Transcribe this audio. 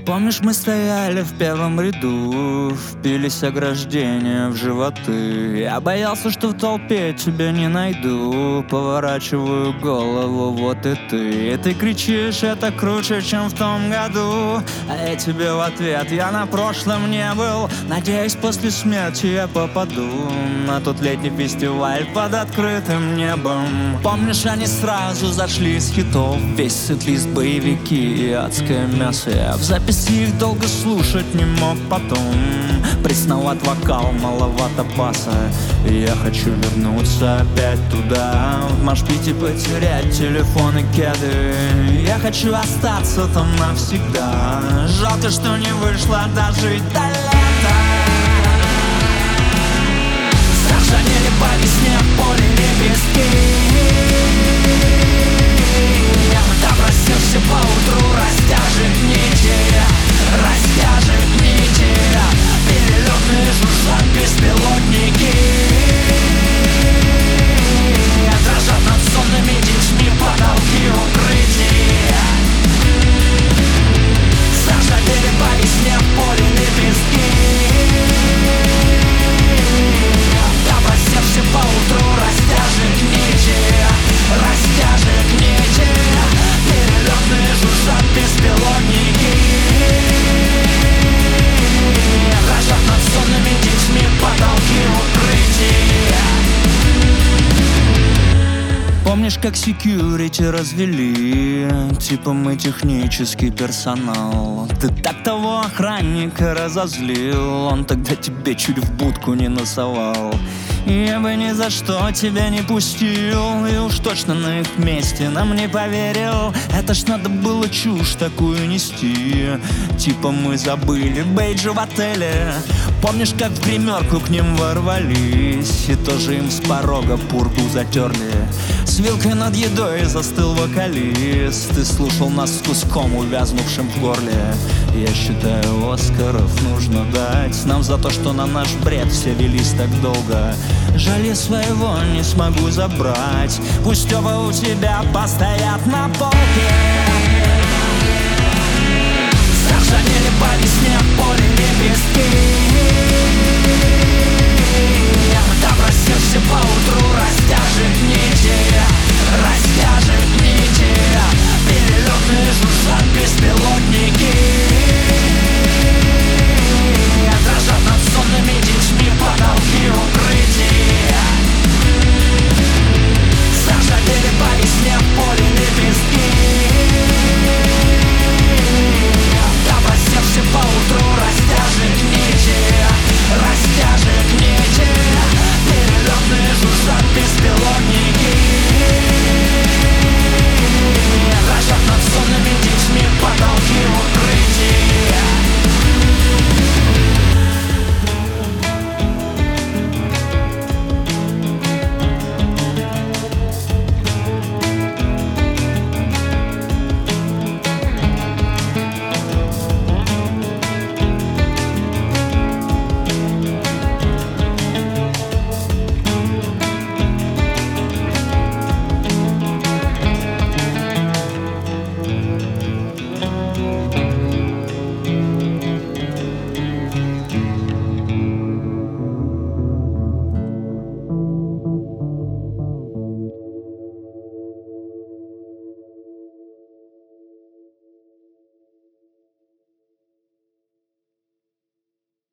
Помнишь, мы стояли в первом ряду, впились ограждения в животы. Я боялся, что в толпе тебя не найду. Поворачиваю голову, вот и ты. И ты кричишь, это круче, чем в том году. А я тебе в ответ, я на прошлом не был. Надеюсь, после смерти я попаду на тот летний фестиваль под открытым небом. Помнишь, они сразу зашли с хитов. Весь сет-лист, боевики и адское мясо. Я в записи их долго слушать не мог потом. Пресноват вокал, маловато баса. И я хочу вернуться опять туда, в машпите потерять телефон и кеды. Я хочу остаться там навсегда. Жалко, что не вышло дожить до лета. Заржавели по весне в поле лепестки. Допросился поутру, растяжет нити. Растяжет нити. Перелетные жужжат беспилотники. Дрожат над сонными детьми потолки укрытий. Заржавели по весне в поле лепестки. Допросился поутру, растяжет нити. Растяжет нити. Перелетные жужжат беспилотники. Дрожат над сонными детьми потолки укрытий. Помнишь, как секьюрити развели? Типа мы технический персонал. Ты так того охранника разозлил. Он тогда тебе чуть в будку не носовал. Я бы ни за что тебя не пустил. И уж точно на их месте нам не поверил. Это ж надо было чушь такую нести. Типа мы забыли бейджи в отеле. Помнишь, как в гримерку к ним ворвались и тоже им с порога пургу затерли. С вилкой над едой застыл вокалист и слушал нас с куском, увязнувшим в горле. Я считаю, Оскаров нужно дать нам за то, что на наш бред все велись так долго. Жаль, я своего не смогу забрать. Пусть оба у тебя постоят на полке. Заржавели по весне в поле лепестки. Допросился поутру, растяжет